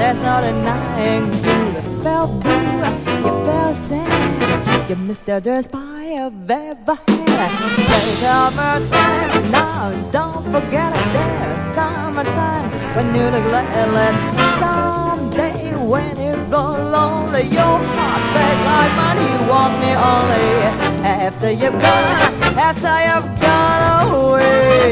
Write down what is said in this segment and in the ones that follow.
there's no denying you felt blue, you felt sad. You missed the best pie I've ever had. There's summertime now, don't forget it. There's summertime when you look like someday when you grow lonely, your heart begs like mine. You want me only after you've gone away.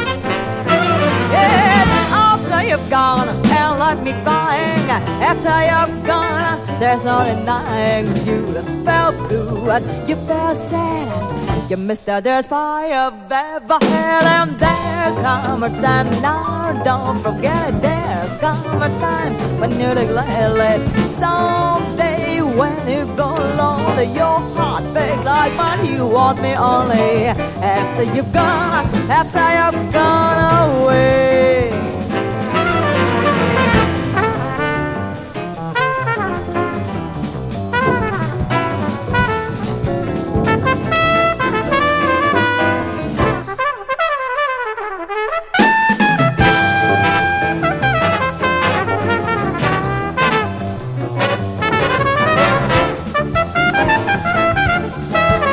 Yeah, after you've gone and left me crying. After you're gone, there's no denying you felt good, you felt sad. You missed the best pie I've ever had. And there come a time now, don't forget it. There come a time when you look like someday when you go lonely, your heart begs like mine. You want me only after you've gone, after you've gone.